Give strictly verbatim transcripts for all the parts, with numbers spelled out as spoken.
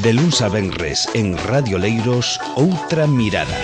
De luns a venres en Radio Leiros, Outra Mirada.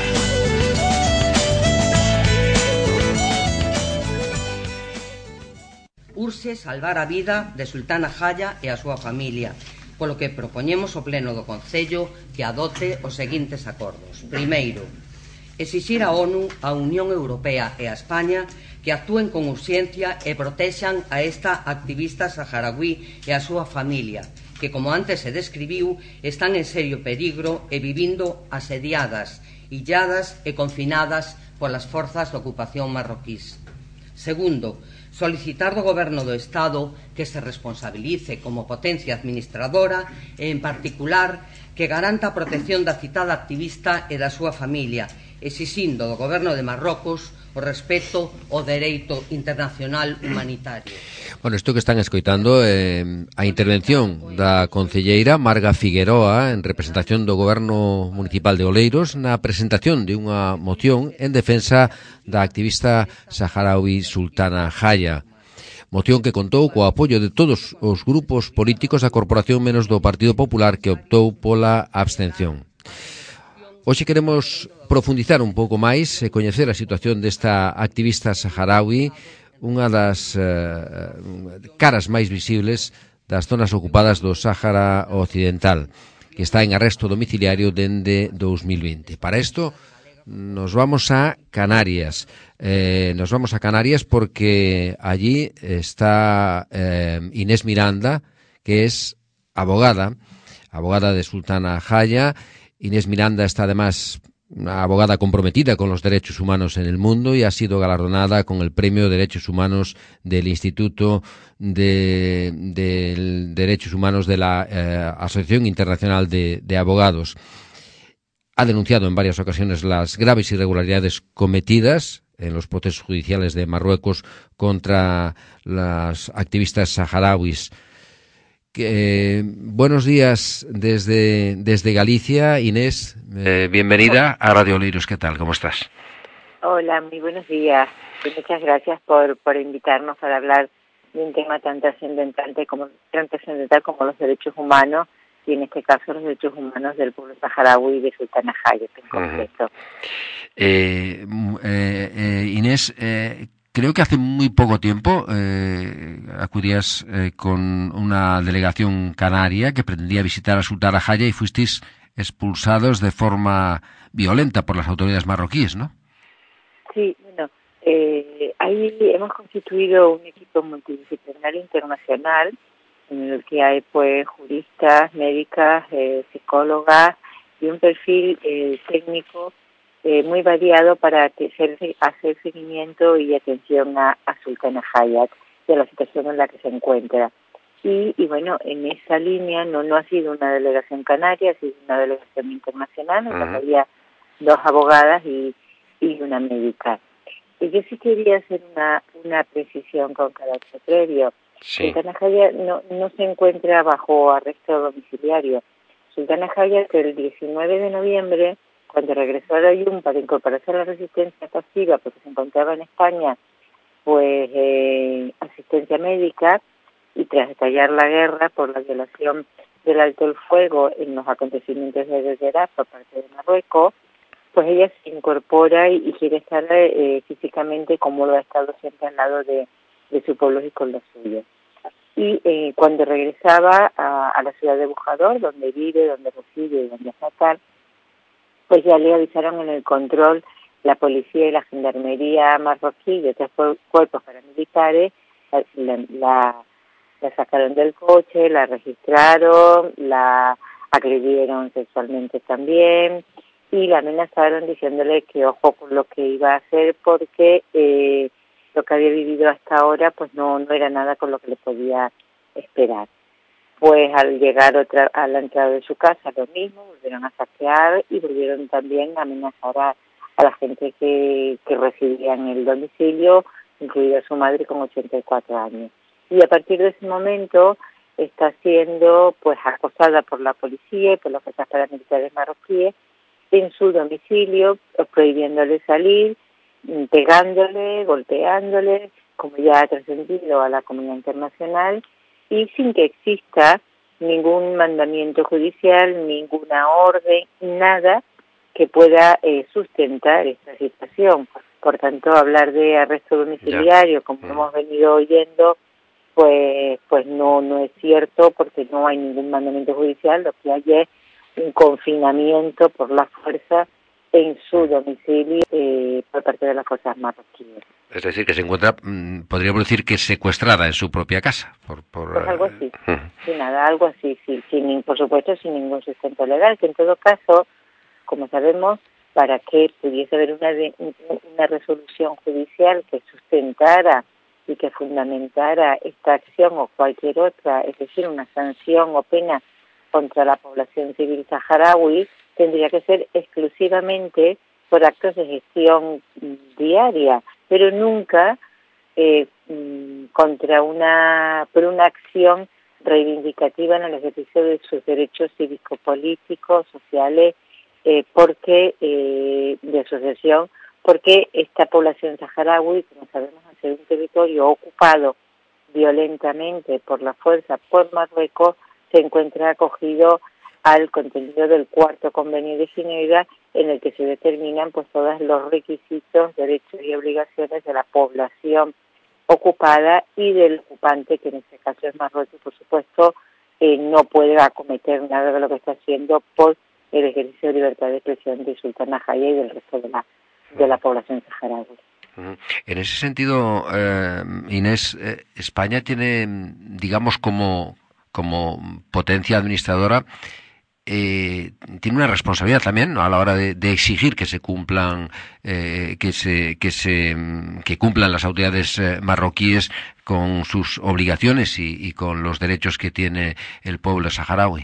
Urxe salvar a vida de Sultana Jaya e a súa familia, polo que propoñemos ao Pleno do Concello que adote os seguintes acordos. Primeiro, exixir a ONU, a Unión Europea e a España que actúen con urxencia e protexan a esta activista saharaui e a súa familia, que, como antes se describiu, están en serio peligro e vivindo asediadas, illadas e confinadas polas forzas de ocupación marroquís. Segundo, solicitar do Goberno do Estado que se responsabilice como potencia administradora e, en particular, que garanta a protección da citada activista e da súa familia, exixindo do Goberno de Marrocos o respeto ao dereito internacional humanitario. Bueno, isto que están escoitando é eh, a intervención da concelleira Marga Figueroa en representación do Goberno Municipal de Oleiros na presentación de unha moción en defensa da activista saharaui Sultana Jaya. Moción que contou co apoio de todos os grupos políticos da corporación menos do Partido Popular, que optou pola abstención. Hoxe queremos profundizar un pouco máis e coñecer a situación desta activista saharaui, unha das eh, caras máis visibles das zonas ocupadas do Sáhara Occidental, que está en arresto domiciliario dende dos mil vinte. Para isto nos vamos a Canarias. Eh, nos vamos a Canarias porque allí está eh, Inés Miranda, que es abogada, abogada de Sultana Jaya. Inés Miranda está además una abogada comprometida con los derechos humanos en el mundo y ha sido galardonada con el Premio de Derechos Humanos del Instituto de, de Derechos Humanos de la eh, Asociación Internacional de, de Abogados. Ha denunciado en varias ocasiones las graves irregularidades cometidas en los procesos judiciales de Marruecos contra las activistas saharauis. Que, eh, buenos días desde, desde Galicia, Inés. Eh, bienvenida a Radio Oleiros. ¿Qué tal? ¿Cómo estás? Hola, muy buenos días. Y muchas gracias por, por invitarnos para hablar de un tema tan trascendental como, tan trascendental como los derechos humanos, y en este caso los derechos humanos del pueblo saharaui y de Sultana Jaya en concreto. Uh-huh. eh, eh, eh, Inés, eh, creo que hace muy poco tiempo eh, acudías eh, con una delegación canaria que pretendía visitar a Sultana Jaya y fuisteis expulsados de forma violenta por las autoridades marroquíes, ¿no? Sí, bueno, eh, ahí hemos constituido un equipo multidisciplinario internacional en el que hay pues juristas, médicas, eh, psicólogas y un perfil eh, técnico Eh, muy variado para hacer, hacer seguimiento y atención a, a Sultana Jaya de la situación en la que se encuentra. Y, y bueno, en esa línea no, no ha sido una delegación canaria, ha sido una delegación internacional, en la que había dos abogadas y, y una médica. Y yo sí quería hacer una, una precisión con carácter previo. Sí. Sultana Jaya no, no se encuentra bajo arresto domiciliario. Sultana Jaya, que el diecinueve de noviembre, cuando regresó a la Yum para incorporarse a la resistencia pasiva, porque se encontraba en España, pues eh, asistencia médica, y tras estallar la guerra por la violación del alto el fuego en los acontecimientos de Guerrera por parte de Marruecos, pues ella se incorpora y, y quiere estar eh, físicamente como lo ha estado siempre al lado de, de su pueblo y con los suyos. Y eh, cuando regresaba a, a la ciudad de Bojador, donde vive, donde reside, donde es natal, pues ya le avisaron en el control la policía y la gendarmería marroquí y otros cuerpos paramilitares, la, la, la sacaron del coche, la registraron, la agredieron sexualmente también y la amenazaron diciéndole que ojo con lo que iba a hacer porque eh, lo que había vivido hasta ahora pues no, no era nada con lo que le podía esperar. Pues al llegar otra, a la entrada de su casa, lo mismo, volvieron a saquear y volvieron también a amenazar a, a la gente que, que residía en el domicilio, incluida su madre con ochenta y cuatro años. Y a partir de ese momento está siendo pues acosada por la policía y por las fuerzas paramilitares marroquíes en su domicilio, prohibiéndole salir, pegándole, golpeándole, como ya ha trascendido a la comunidad internacional, y sin que exista ningún mandamiento judicial, ninguna orden, nada que pueda eh, sustentar esta situación. Por tanto, hablar de arresto domiciliario, como mm. hemos venido oyendo, pues pues no no es cierto, porque no hay ningún mandamiento judicial. Lo que hay es un confinamiento por la fuerza en su domicilio eh, por parte de las fuerzas marroquíes. Es decir, que se encuentra, podríamos decir que secuestrada en su propia casa. Por, por, pues algo así, uh. sí, nada, algo así, sí, sin, por supuesto sin ningún sustento legal, que en todo caso, como sabemos, para que pudiese haber una, de, una resolución judicial que sustentara y que fundamentara esta acción o cualquier otra, es decir, una sanción o pena contra la población civil saharaui, tendría que ser exclusivamente por actos de gestión diaria, pero nunca eh, contra una por una acción reivindicativa en el ejercicio de sus derechos cívico-políticos, sociales, eh, porque eh, de asociación, porque esta población saharaui, como sabemos, al ser un territorio ocupado violentamente por la fuerza por Marruecos, se encuentra acogido al contenido del cuarto convenio de Ginebra, en el que se determinan pues todos los requisitos, derechos y obligaciones de la población ocupada y del ocupante, que en este caso es Marruecos, por supuesto, eh, no puede acometer nada de lo que está haciendo por el ejercicio de libertad de expresión de Sultana Jaya y del resto de la de la población saharaui. En ese sentido, eh, Inés, eh, España tiene, digamos, como como potencia administradora, eh, tiene una responsabilidad también, ¿no?, a la hora de, de exigir que se cumplan, eh, que se que se que cumplan las autoridades eh, marroquíes con sus obligaciones y, y con los derechos que tiene el pueblo saharaui.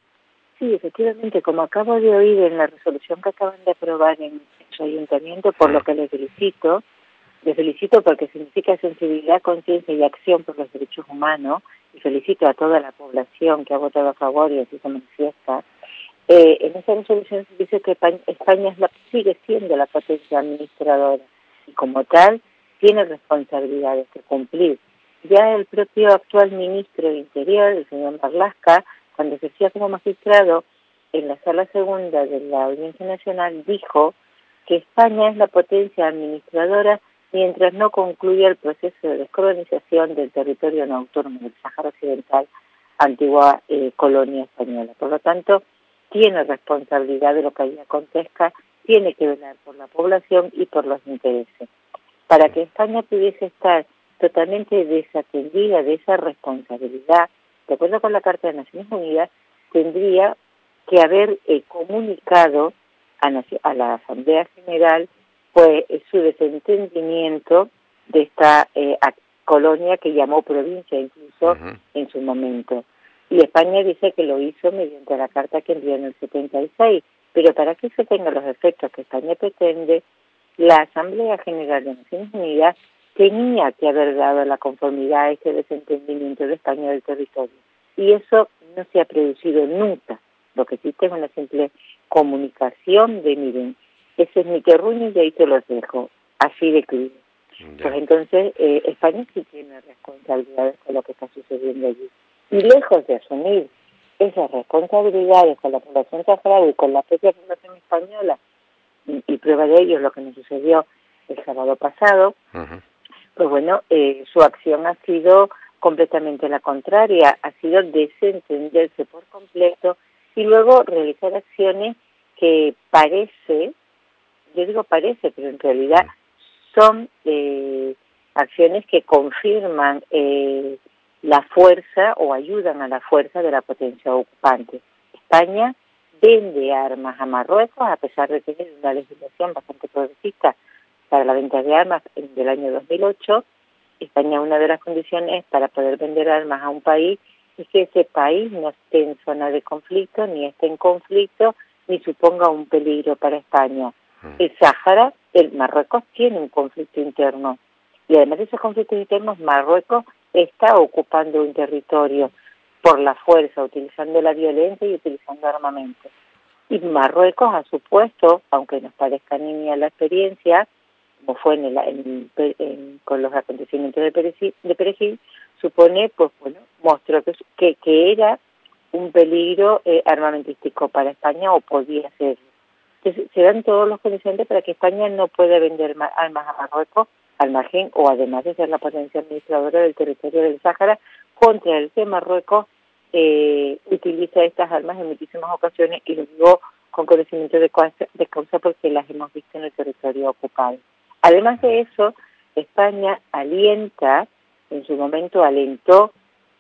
Sí, efectivamente, como acabo de oír en la resolución que acaban de aprobar en su ayuntamiento, por lo que les felicito, les felicito porque significa sensibilidad, conciencia y acción por los derechos humanos, y felicito a toda la población que ha votado a favor y así se manifiesta. Eh, en esa resolución se dice que España es la, sigue siendo la potencia administradora y como tal tiene responsabilidades que cumplir. Ya el propio actual ministro de Interior, el señor Marlaska, cuando ejercía como magistrado en la Sala Segunda de la Audiencia Nacional, dijo que España es la potencia administradora mientras no concluya el proceso de descolonización del territorio no autónomo del Sáhara Occidental, antigua eh, colonia española. Por lo tanto, tiene responsabilidad de lo que allí acontezca, tiene que velar por la población y por los intereses. Para que España pudiese estar totalmente desatendida de esa responsabilidad, de acuerdo con la Carta de Naciones Unidas, tendría que haber eh, comunicado a, a la Asamblea General pues su desentendimiento de esta eh, colonia que llamó provincia incluso uh-huh. en su momento. Y España dice que lo hizo mediante la carta que envió en el setenta y seis, pero para que eso tenga los efectos que España pretende, la Asamblea General de Naciones Unidas tenía que haber dado la conformidad a este desentendimiento de España del territorio. Y eso no se ha producido nunca. Lo que existe es una simple comunicación de, miren, ese es mi terruño y ahí te los dejo, así de claro. Pues entonces eh, España sí tiene responsabilidades con lo que está sucediendo allí. Y lejos de asumir esas responsabilidades con la población saharaui y con la propia población española, y, y prueba de ello es lo que nos sucedió el sábado pasado, uh-huh. pues bueno, eh, su acción ha sido completamente la contraria, ha sido desentenderse por completo y luego realizar acciones que parece, yo digo parece, pero en realidad son eh, acciones que confirman eh, la fuerza o ayudan a la fuerza de la potencia ocupante. España vende armas a Marruecos, a pesar de tener una legislación bastante progresista para la venta de armas del año dos mil ocho. España, una de las condiciones para poder vender armas a un país es que ese país no esté en zona de conflicto, ni esté en conflicto, ni suponga un peligro para España. El Sáhara, el Marruecos tiene un conflicto interno y además de esos conflictos internos, Marruecos está ocupando un territorio por la fuerza, utilizando la violencia y utilizando armamento. Y Marruecos ha supuesto, aunque nos parezca niña la experiencia, como fue en el, en, en, con los acontecimientos de Perejil, de Perejil supone, pues bueno, mostró que, que, que era un peligro eh, armamentístico para España, o podía ser. Entonces, se dan todos los condicionantes para que España no pueda vender armas a Marruecos, al margen o además de ser la potencia administradora del territorio del Sáhara, contra el que Marruecos eh, utiliza estas armas en muchísimas ocasiones, y lo digo con conocimiento de causa, de causa porque las hemos visto en el territorio ocupado. Además de eso, España alienta, en su momento alentó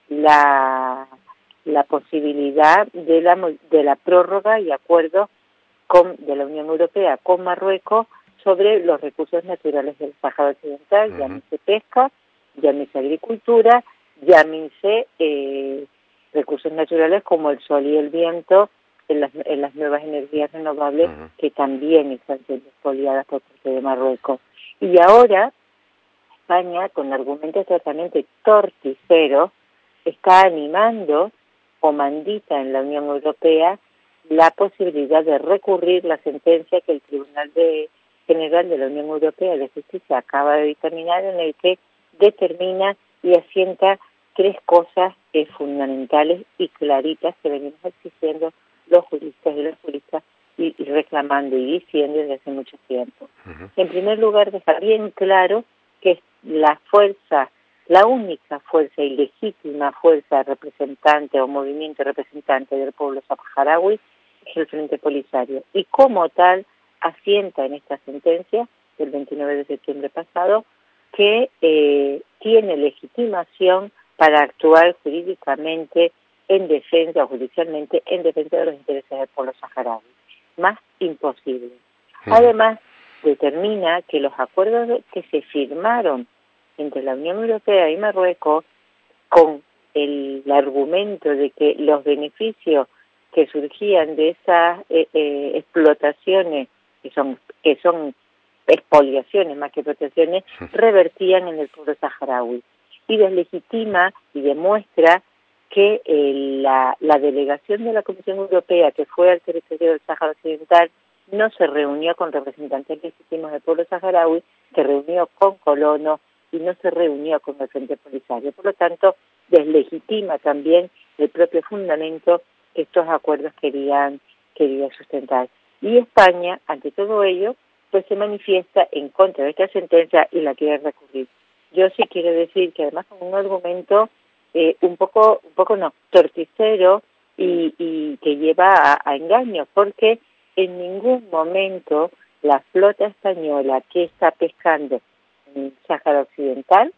la, la posibilidad de la, de la prórroga y acuerdo con, de la Unión Europea con Marruecos sobre los recursos naturales del Sáhara Occidental, uh-huh. llámese pesca, llámese agricultura, llámese eh, recursos naturales como el sol y el viento, en las, en las nuevas energías renovables, uh-huh. que también están siendo expoliadas por parte de Marruecos. Y ahora España, con argumentos totalmente torticeros, está animando o mandita en la Unión Europea la posibilidad de recurrir la sentencia que el Tribunal de General de la Unión Europea de Justicia acaba de dictaminar, en el que determina y asienta tres cosas eh, fundamentales y claritas que venimos exigiendo los juristas y los juristas y, y reclamando y diciendo desde hace mucho tiempo. Uh-huh. En primer lugar, dejar bien claro que la fuerza, la única fuerza y legítima fuerza representante o movimiento representante del pueblo saharaui es el Frente Polisario, y como tal asienta en esta sentencia del veintinueve de septiembre pasado que eh, tiene legitimación para actuar jurídicamente en defensa o judicialmente en defensa de los intereses del pueblo saharaui. Más imposible. Uh-huh. Además, determina que los acuerdos que se firmaron entre la Unión Europea y Marruecos, con el, el argumento de que los beneficios que surgían de esas eh, eh, explotaciones, que son que son expoliaciones más que explotaciones, revertían en el pueblo saharaui, y deslegitima y demuestra que eh, la, la delegación de la Comisión Europea que fue al territorio del Sáhara Occidental no se reunió con representantes legítimos del pueblo saharaui, se reunió con colonos y no se reunió con el Frente Polisario. Por lo tanto, deslegitima también el propio fundamento que estos acuerdos querían, querían sustentar. Y España, ante todo ello, pues se manifiesta en contra de esta sentencia y la quiere recurrir. Yo sí quiero decir que además con un argumento eh, un poco, un poco no, torticero y, y que lleva a, a engaño, porque en ningún momento la flota española que está pescando en el Sáhara Occidental,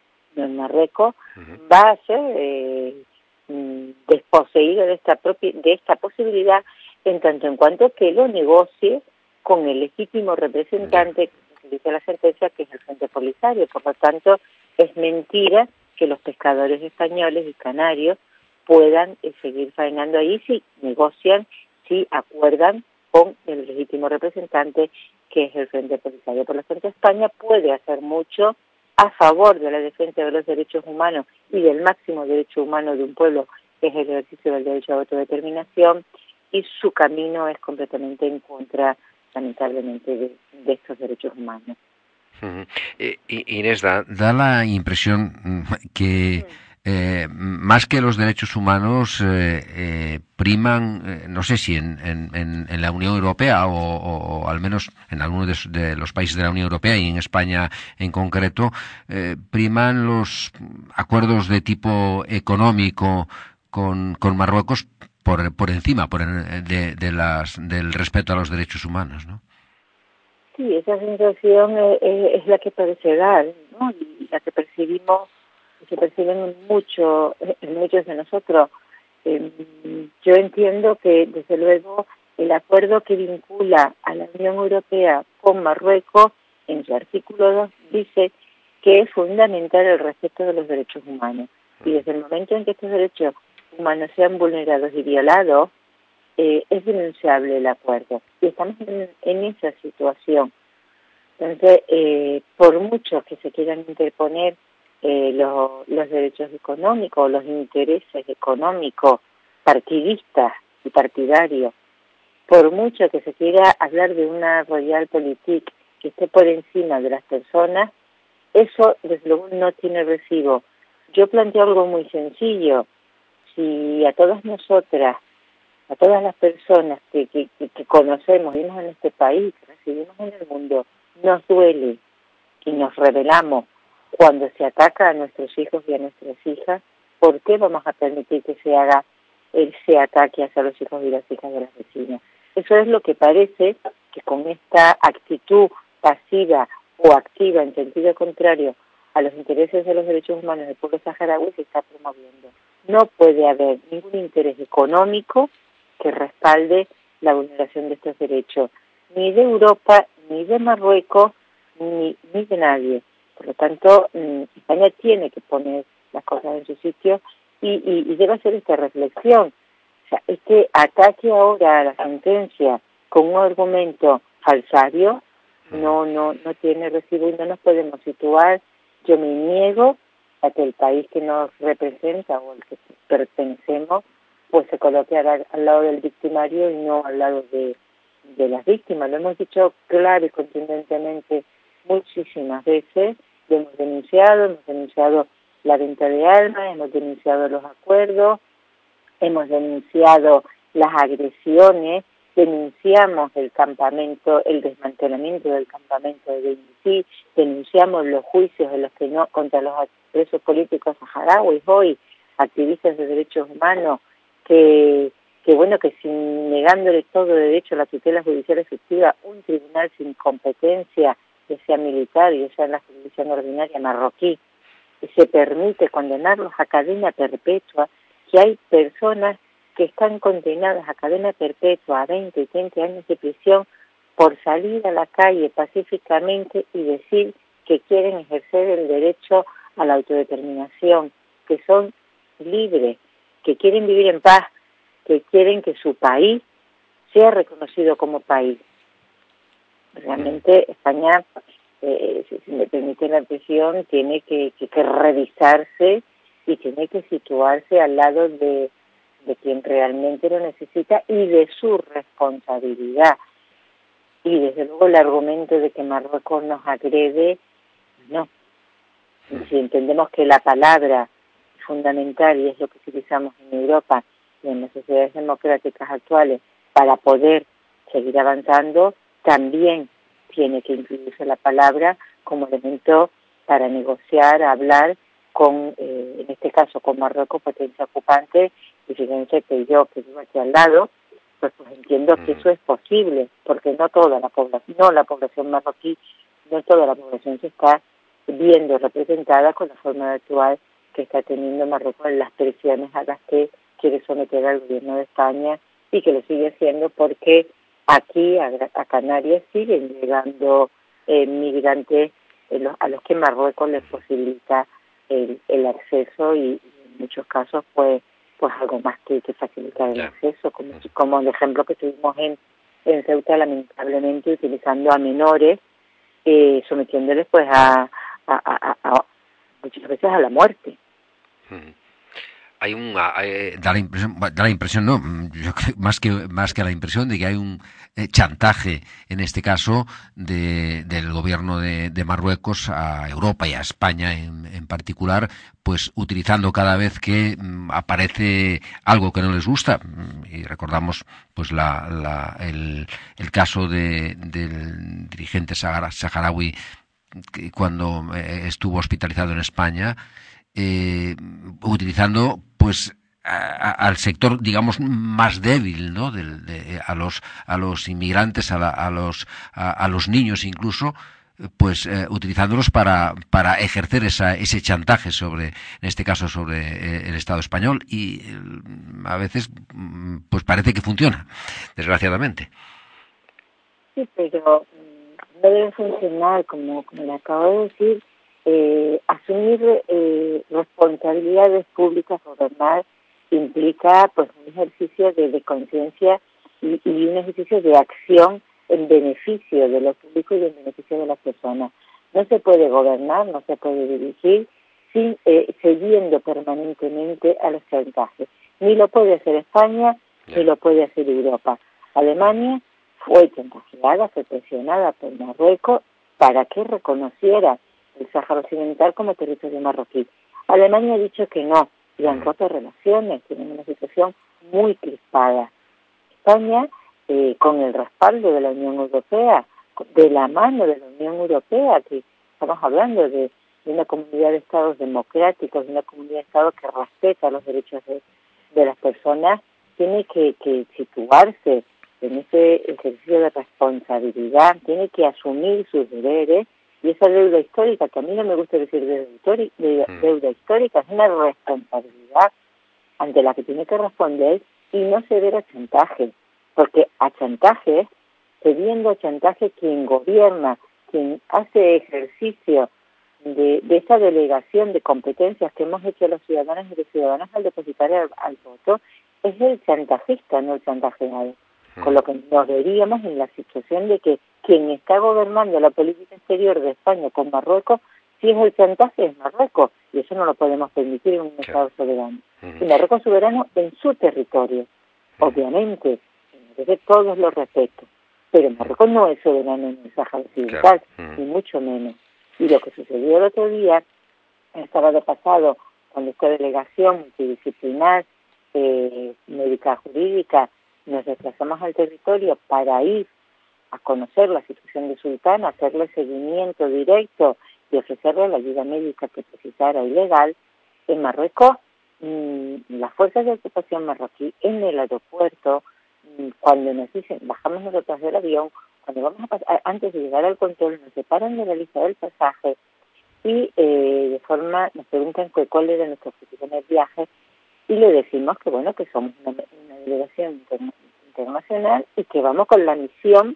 en Marruecos, uh-huh. va a ser eh, desposeída de esta propia, de esta posibilidad, en tanto en cuanto que lo negocie con el legítimo representante que dice la sentencia, que es el Frente Polisario. Por lo tanto, es mentira que los pescadores españoles y canarios puedan eh, seguir faenando ahí si negocian, si acuerdan con el legítimo representante, que es el Frente Polisario. Por lo tanto, España puede hacer mucho a favor de la defensa de los derechos humanos y del máximo derecho humano de un pueblo, que es el ejercicio del derecho a autodeterminación, y su camino es completamente en contra, lamentablemente, de, de estos derechos humanos. Uh-huh. Eh, Inés, da, da la impresión que eh, más que los derechos humanos eh, eh, priman, eh, no sé si en, en, en la Unión Europea o, o, o al menos en algunos de, de los países de la Unión Europea y en España en concreto, eh, priman los acuerdos de tipo económico con, con Marruecos por, por encima por, de, de las, del respeto a los derechos humanos, ¿no? Sí, esa sensación es, es la que parece dar, ¿no? Y la que percibimos, que perciben mucho, en muchos de nosotros. Eh, yo entiendo que, desde luego, el acuerdo que vincula a la Unión Europea con Marruecos, en su artículo dos, dice que es fundamental el respeto de los derechos humanos. Y desde el momento en que estos derechos humanos sean vulnerados y violados, Eh, es denunciable el acuerdo, y estamos en, en esa situación. Entonces, eh, por mucho que se quieran interponer eh, lo, los derechos económicos, los intereses económicos, partidistas y partidarios, por mucho que se quiera hablar de una realpolitik que esté por encima de las personas, eso desde luego no tiene recibo. Yo planteo algo muy sencillo. si a todas nosotras, a todas las personas que, que, que conocemos, vivimos en este país, que recibimos en el mundo, nos duele y nos rebelamos cuando se ataca a nuestros hijos y a nuestras hijas, ¿por qué vamos a permitir que se haga ese ataque hacia los hijos y las hijas de las vecinas? Eso es lo que parece que con esta actitud pasiva o activa en sentido contrario a los intereses de los derechos humanos del pueblo saharaui se está promoviendo. No puede haber ningún interés económico que respalde la vulneración de estos derechos, ni de Europa, ni de Marruecos, ni, ni de nadie. Por lo tanto, España tiene que poner las cosas en su sitio y, y, y debe hacer esta reflexión. O sea, este ataque ahora a la sentencia con un argumento falsario no no no tiene recibo y no nos podemos situar. Yo me niego a que el país que nos representa o al que pertenecemos pues se coloque al, al lado del victimario y no al lado de, de las víctimas. Lo hemos dicho claro y contundentemente muchísimas veces, lo hemos denunciado, hemos denunciado la venta de armas, hemos denunciado los acuerdos, hemos denunciado las agresiones, denunciamos el campamento, el desmantelamiento del campamento de Benghazi, denunciamos los juicios en los que no contra los presos políticos saharauis hoy, activistas de derechos humanos, que que bueno que sin negándole todo derecho a la tutela judicial efectiva, un tribunal sin competencia, que sea militar y sea en la jurisdicción ordinaria marroquí, se permite condenarlos a cadena perpetua, que hay personas que están condenadas a cadena perpetua, a veinte y treinta años de prisión, por salir a la calle pacíficamente y decir que quieren ejercer el derecho a la autodeterminación, que son libres, que quieren vivir en paz, que quieren que su país sea reconocido como país. Realmente España, eh, si, si me permite la expresión, tiene que, que, que revisarse y tiene que situarse al lado de, de quien realmente lo necesita y de su responsabilidad. Y desde luego el argumento de que Marruecos nos agrede, no. Si entendemos que la palabra es fundamental y es lo que utilizamos en Europa y en las sociedades democráticas actuales para poder seguir avanzando, también tiene que incluirse la palabra como elemento para negociar, hablar con, eh, en este caso con Marruecos, potencia ocupante, y fíjense que yo, que vivo aquí al lado, pues, pues entiendo que eso es posible, porque no toda la población, no la población marroquí, no toda la población se está viendo representada con la forma de actuar que está teniendo Marruecos en las presiones a las que quiere someter al gobierno de España y que lo sigue haciendo porque aquí a, a Canarias siguen llegando eh, migrantes eh, los, a los que Marruecos les posibilita el, el acceso y, y en muchos casos pues pues algo más que, que facilitar el acceso, como, como el ejemplo que tuvimos en, en Ceuta, lamentablemente utilizando a menores, eh, sometiéndoles pues a, a, a, a muchas veces a la muerte. Hay un eh, da la impresión da la impresión no yo creo más que más que la impresión de que hay un eh, chantaje en este caso de, del gobierno de, de Marruecos a Europa y a España en, en particular, pues utilizando cada vez que mm, aparece algo que no les gusta, y recordamos pues la, la el, el caso de del dirigente saharaui que cuando eh, estuvo hospitalizado en España, Eh, utilizando pues a, a, al sector digamos más débil, ¿no? De, de, a los a los inmigrantes, a, la, a los a, a los niños incluso, pues eh, utilizándolos para para ejercer esa, ese chantaje sobre, en este caso sobre eh, el Estado español, y eh, a veces pues parece que funciona, desgraciadamente. Sí, pero no debe funcionar como como le acabo de decir. Eh, asumir eh, responsabilidades públicas, gobernar, implica pues un ejercicio de, de conciencia y, y un ejercicio de acción en beneficio de lo público y en beneficio de las personas. No se puede gobernar, no se puede dirigir sin eh, cediendo permanentemente a los chantajes. Ni lo puede hacer España, yeah. ni lo puede hacer Europa. Alemania fue chantajeada, fue presionada por Marruecos para que reconociera el Sáhara Occidental como territorio marroquí. Alemania ha dicho que no, y han roto relaciones, tienen una situación muy crispada. España, eh, con el respaldo de la Unión Europea, de la mano de la Unión Europea, que estamos hablando de, de una comunidad de estados democráticos, de una comunidad de estados que respeta los derechos de, de las personas, tiene que, que situarse en ese ejercicio de responsabilidad, tiene que asumir sus deberes, y esa deuda histórica, que a mí no me gusta decir deuda histórica, deuda histórica, es una responsabilidad ante la que tiene que responder y no ceder a chantaje, porque a chantaje, cediendo a chantaje, quien gobierna, quien hace ejercicio de, de esa delegación de competencias que hemos hecho los ciudadanos y los ciudadanos al depositar al, al voto, es el chantajista, no el chantajeado. Con lo que nos veríamos en la situación de que quien está gobernando la política exterior de España con Marruecos, si es el chantaje, es Marruecos, y eso no lo podemos permitir en un Estado soberano. Y Marruecos es soberano en su territorio, obviamente, merece todos los respetos, pero Marruecos no es soberano en el Sáhara Occidental, ni mucho menos. Y lo que sucedió el otro día, el sábado pasado, cuando esta delegación multidisciplinar, eh, médica jurídica, nos desplazamos al territorio para ir a conocer la situación de Sultana, hacerle seguimiento directo y ofrecerle la ayuda médica que precisara y legal. En Marruecos, mmm, las fuerzas de ocupación marroquí en el aeropuerto, mmm, cuando nos dicen, bajamos nosotros del avión, cuando vamos a pasar, antes de llegar al control, nos separan de la lista del pasaje y eh, de forma, nos preguntan cuál era nuestro objetivo en el viaje, y le decimos que bueno, que somos una, una delegación interna, internacional y que vamos con la misión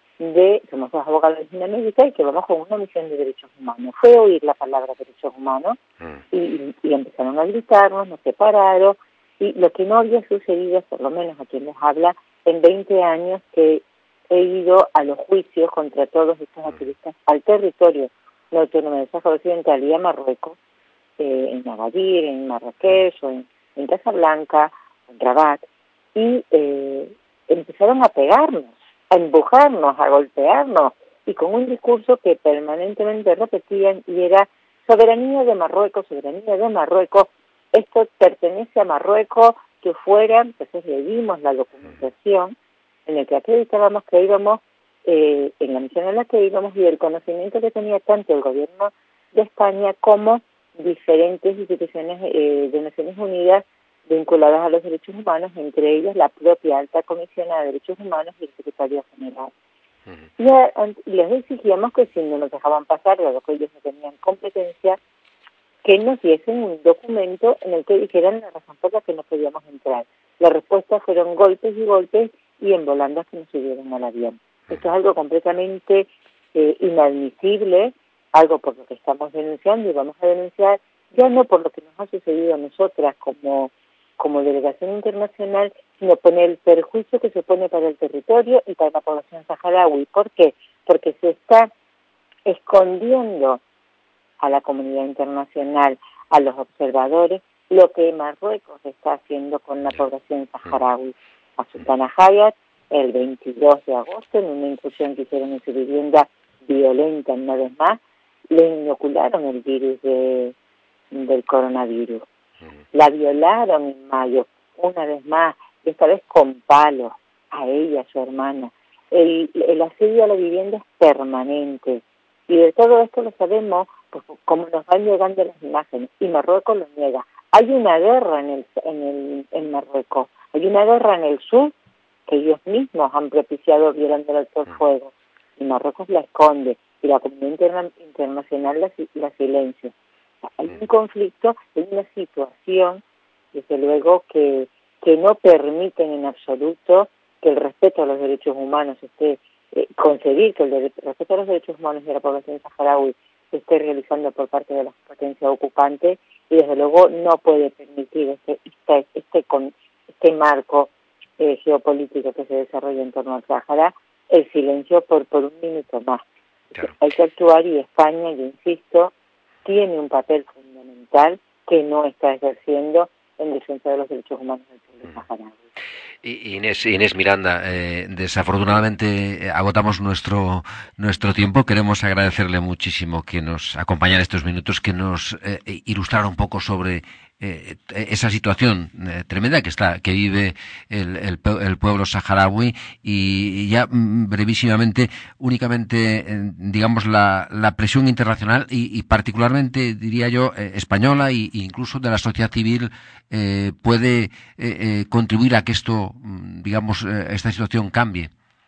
de, somos dos abogados de medicina médica y que vamos con una misión de derechos humanos. Fue oír la palabra derechos humanos y, y, y empezaron a gritarnos, nos separaron, y lo que no había sucedido, por lo menos a quien les habla, en veinte años que he ido a los juicios contra todos estos activistas al territorio no autónomo del Sáhara Occidental y a Marruecos, eh, en Agadir, en Marrakech o en en Casablanca, en Rabat, y eh, empezaron a pegarnos, a empujarnos, a golpearnos, y con un discurso que permanentemente repetían, y era soberanía de Marruecos, soberanía de Marruecos, esto pertenece a Marruecos, que fuera, entonces le dimos la documentación en la que acreditábamos que íbamos, eh, en la misión en la que íbamos, y el conocimiento que tenía tanto el gobierno de España como diferentes instituciones eh, de Naciones Unidas vinculadas a los derechos humanos, entre ellas la propia Alta Comisionada de Derechos Humanos y el Secretario General. Uh-huh. Y a, a, les exigíamos que si no nos dejaban pasar, dado que ellos no tenían competencia, que nos diesen un documento en el que dijeran la razón por la que no podíamos entrar. La respuesta fueron golpes y golpes y en volandas que nos subieron al avión. Uh-huh. Esto es algo completamente eh, inadmisible, algo por lo que estamos denunciando y vamos a denunciar, ya no por lo que nos ha sucedido a nosotras como, como delegación internacional, sino por el perjuicio que se pone para el territorio y para la población saharaui. ¿Por qué? Porque se está escondiendo a la comunidad internacional, a los observadores, lo que Marruecos está haciendo con la población saharaui. A Sultana Hayat, el veintidós de agosto, en una incursión que hicieron en su vivienda violenta una vez más, le inocularon el virus de, del coronavirus. La violaron en mayo, una vez más, esta vez con palos, a ella, a su hermana. El, el asedio a la vivienda es permanente. Y de todo esto lo sabemos, pues, como nos van llegando las imágenes, y Marruecos lo niega. Hay una guerra en, el, en, el, en Marruecos, hay una guerra en el sur que ellos mismos han propiciado violando el alto el fuego, y Marruecos la esconde, y la comunidad interna, internacional la, la silencia. Hay un conflicto, hay una situación, desde luego, que, que no permiten en absoluto que el respeto a los derechos humanos esté, eh, concebir que el de, respeto a los derechos humanos de la población saharaui se esté realizando por parte de las potencias ocupantes, y desde luego no puede permitir este, este, este, con, este marco eh, geopolítico que se desarrolla en torno al Sáhara, el silencio por, por un minuto más. Claro. Hay que actuar, y España, yo insisto, tiene un papel fundamental que no está ejerciendo en defensa de los derechos humanos del pueblo saharaui. Inés, Inés Miranda, eh, desafortunadamente agotamos nuestro nuestro tiempo. Queremos agradecerle muchísimo que nos acompañara estos minutos, que nos eh, ilustrara un poco sobre eh, esa situación eh, tremenda que está que vive el, el, el pueblo saharaui y, y ya mm, brevísimamente, únicamente, eh, digamos, la, la presión internacional y, y particularmente, diría yo, eh, española e incluso de la sociedad civil eh, puede eh, eh, contribuir a que esto, digamos, eh, esta situación cambie.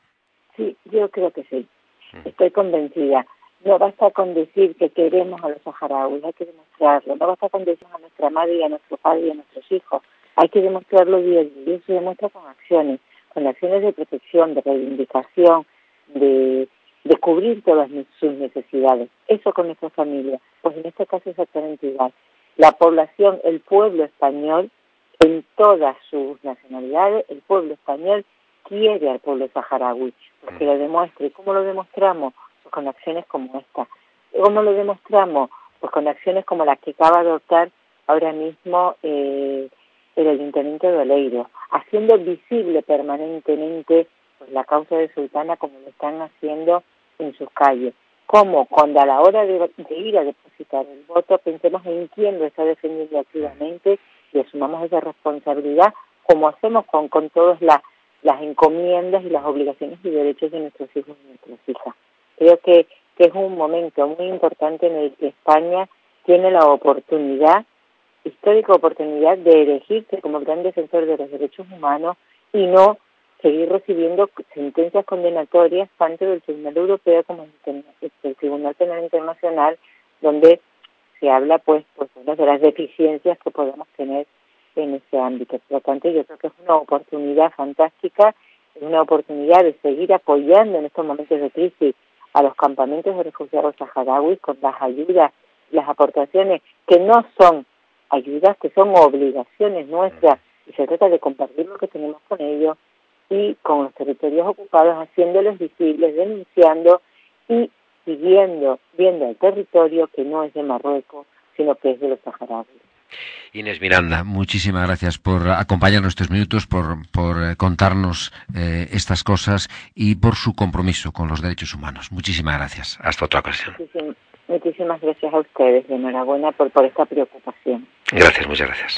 Sí, yo creo que sí. Estoy convencida. No basta con decir que queremos a los saharauis, hay que demostrarlo. No basta con decir a nuestra madre y a nuestro padre y a nuestros hijos. Hay que demostrarlo día a día. Y eso se demuestra con acciones, con acciones de protección, de reivindicación, de, de cubrir todas sus necesidades. Eso con nuestra familia. Pues en este caso es exactamente igual. La población, el pueblo español, en todas sus nacionalidades, el pueblo español quiere al pueblo saharaui, porque lo demuestre. ¿Cómo lo demostramos? Pues con acciones como esta. ¿Cómo lo demostramos? Pues con acciones como las que acaba de adoptar ahora mismo eh, el Ayuntamiento de Oleiros, haciendo visible permanentemente pues, la causa de Sultana como lo están haciendo en sus calles. Como cuando a la hora de, de ir a depositar el voto pensemos en quién lo está defendiendo activamente y asumamos esa responsabilidad, como hacemos con, con todas las las encomiendas y las obligaciones y derechos de nuestros hijos y nuestras hijas. Creo que, que es un momento muy importante en el que España tiene la oportunidad, histórica oportunidad, de elegirse como gran defensor de los derechos humanos y no seguir recibiendo sentencias condenatorias tanto del Tribunal Europeo como del Tribunal Penal Internacional, donde se habla pues, pues bueno, de las deficiencias que podemos tener en ese ámbito. Por lo tanto, yo creo que es una oportunidad fantástica, es una oportunidad de seguir apoyando en estos momentos de crisis a los campamentos de refugiados saharauis con las ayudas, las aportaciones que no son ayudas, que son obligaciones nuestras, y se trata de compartir lo que tenemos con ellos y con los territorios ocupados, haciéndolos visibles, denunciando y siguiendo, viendo el territorio que no es de Marruecos, sino que es de los saharauis. Inés Miranda, muchísimas gracias por acompañarnos estos minutos, por, por contarnos eh, estas cosas y por su compromiso con los derechos humanos. Muchísimas gracias. Hasta otra ocasión. Muchísimas, muchísimas gracias a ustedes. Enhorabuena por, por esta preocupación. Gracias, muchas gracias.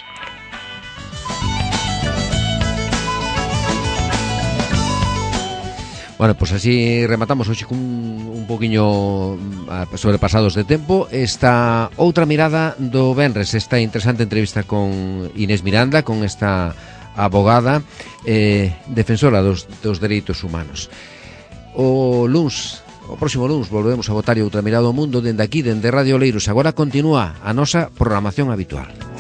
Bueno, pues así rematamos hoxe cun un poquinho sobrepasados de tempo esta outra mirada do venres, esta interesante entrevista con Inés Miranda, con esta abogada eh, defensora dos, dos dereitos humanos. O luns, o próximo luns volvemos a botar outra mirada ao mundo dende aquí, dende Radio Oleiros. Agora continúa a nosa programación habitual.